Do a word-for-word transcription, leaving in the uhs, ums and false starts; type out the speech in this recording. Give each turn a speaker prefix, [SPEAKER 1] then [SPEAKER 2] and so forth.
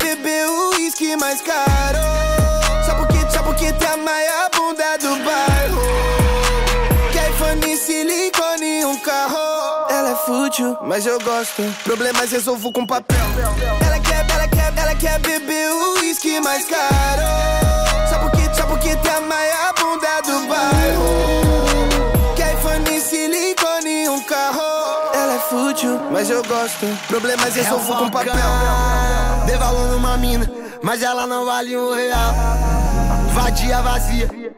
[SPEAKER 1] beber o uísque mais caro. Só porque, só porque tem a maior bunda do bairro. Quer iPhone, silicone e um carro. Ela é fútil, mas eu gosto. Problemas resolvo com papel. Ela quer, ela quer, ela quer beber o uísque mais caro. Só porque, só porque tem a maior bunda do bairro. Quer iPhone, silicone e um carro. Ela é fútil, mas eu gosto. Problemas resolvo com papel.
[SPEAKER 2] Dei valor numa mina, mas ela não vale um real. Vadia, vazia,